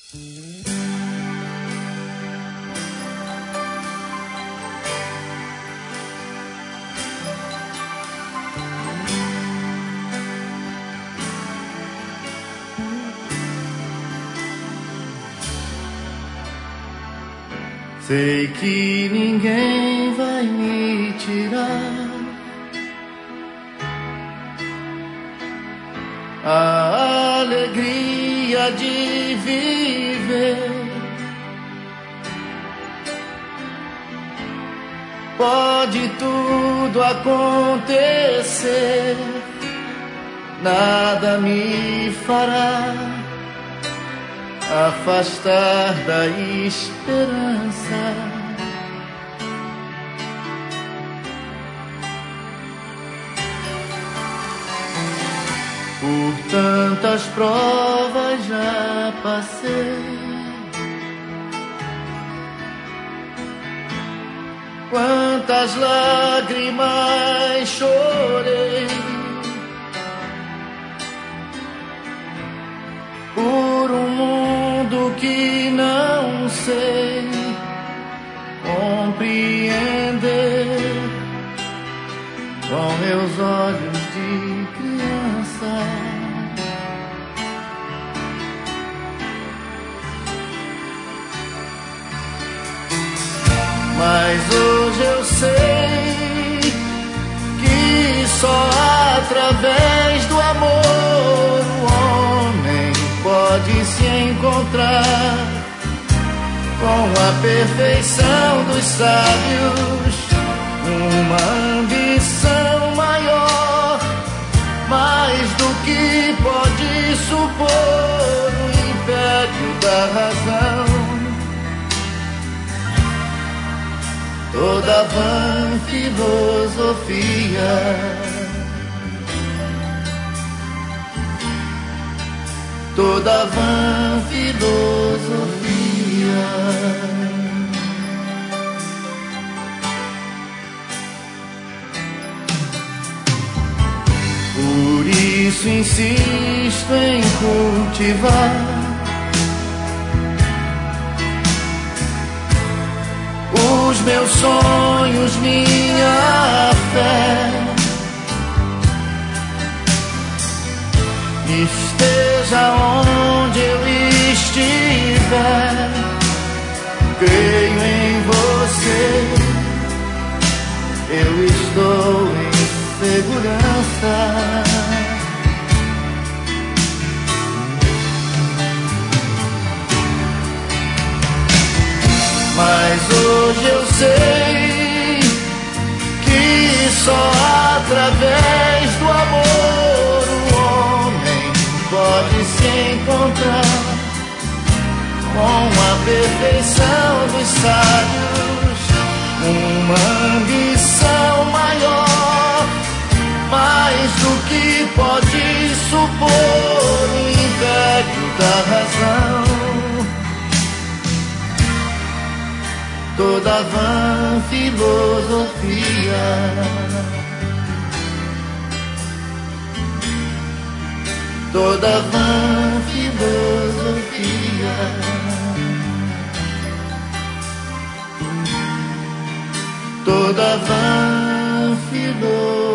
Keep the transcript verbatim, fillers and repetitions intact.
Sei que ninguém vai me tirar a alegria de viver. Pode tudo acontecer, nada me fará afastar da esperança. Por tantas provas já passei, quantas lágrimas chorei, por um mundo que não sei compreender com meus olhos de criança. Mas hoje eu sei que só através do amor o homem pode se encontrar com a perfeição dos sábios, uma ambição maior, mais do que pode supor o império da razão. Toda vã filosofia, toda vã filosofia. Por isso insisto em cultivar os meus sonhos, minha fé. Esteja onde eu estiver, creio em você, eu estou em segurança. Mas hoje eu sei que só através do amor o homem pode se encontrar com a perfeição dos sábios, uma ambição maior, mais do que pode supor o império da razão. Toda vã filosofia, toda vã filosofia, toda vã filosofia.